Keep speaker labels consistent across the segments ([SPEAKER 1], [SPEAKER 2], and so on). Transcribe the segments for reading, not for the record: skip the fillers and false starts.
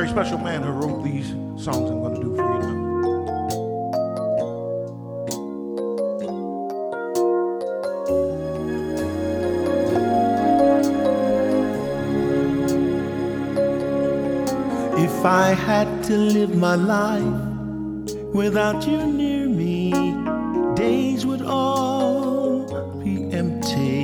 [SPEAKER 1] special man who wrote these songs I'm going to do for you now.
[SPEAKER 2] If I had to live my life without you near me, days would all be empty.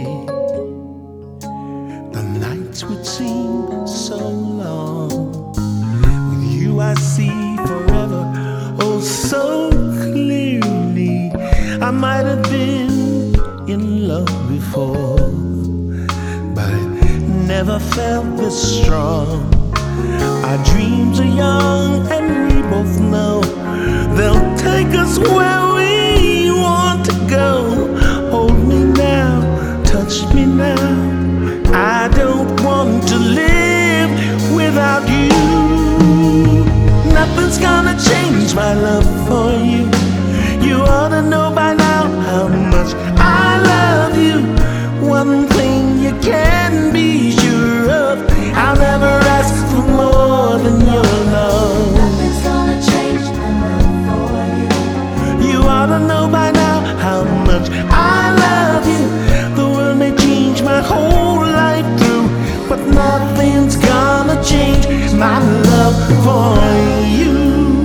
[SPEAKER 2] The nights would seem so long. With you I see forever, oh so clearly. I might have been in love before, but never felt this strong. Our dreams are young and we both know they'll take us where we want to go. Hold me now, touch me now. I don't want to live without you. Nothing's gonna change my love for you. You ought to know by now how much I love you. One thing you can be sure of, I'll never ask for more than your love.
[SPEAKER 3] Nothing's gonna change my love for you.
[SPEAKER 2] You ought to know by now how much I love you. The world may change my whole life through, but nothing's gonna change my love for you.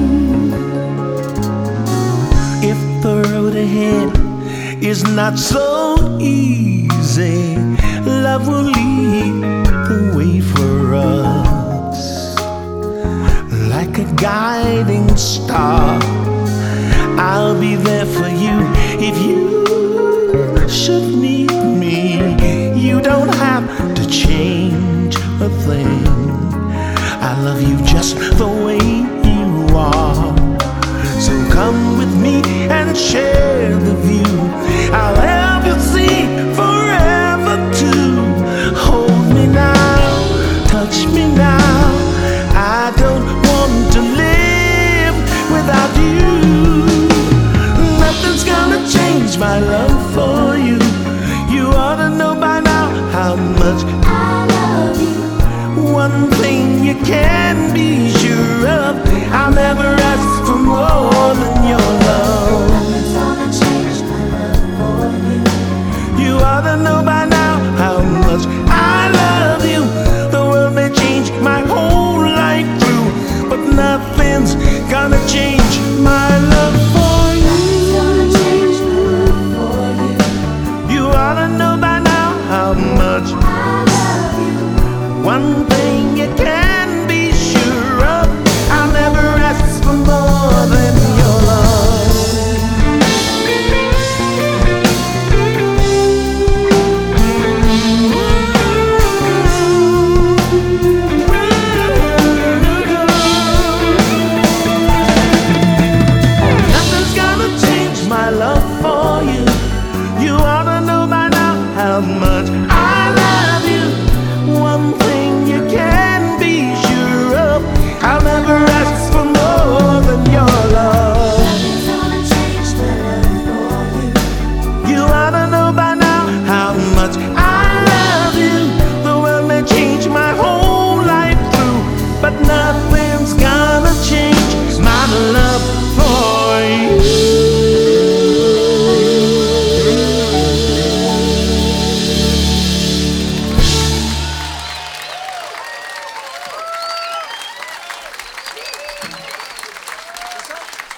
[SPEAKER 2] If the road ahead is not so easy, love will lead the way for us. Like a guiding star, I'll be there for you if you should need me. You don't have to change a thing. I love you just the way you are. So come with me and share the view. I'll help you see forever too. Hold me now, touch me now. I don't want to live without you. Nothing's gonna change my love for you. You ought to know by now how much
[SPEAKER 3] I love you.
[SPEAKER 2] one thing you can be sure of, I'll never ask for more than your love.
[SPEAKER 3] Nothing's gonna change my love for you.
[SPEAKER 2] You ought to know by now how much I love you. The world may change my whole life through, but nothing's gonna change my love for you.
[SPEAKER 3] Nothing's gonna change my love for you.
[SPEAKER 2] You ought to know by now how much
[SPEAKER 3] I love you.
[SPEAKER 2] one thing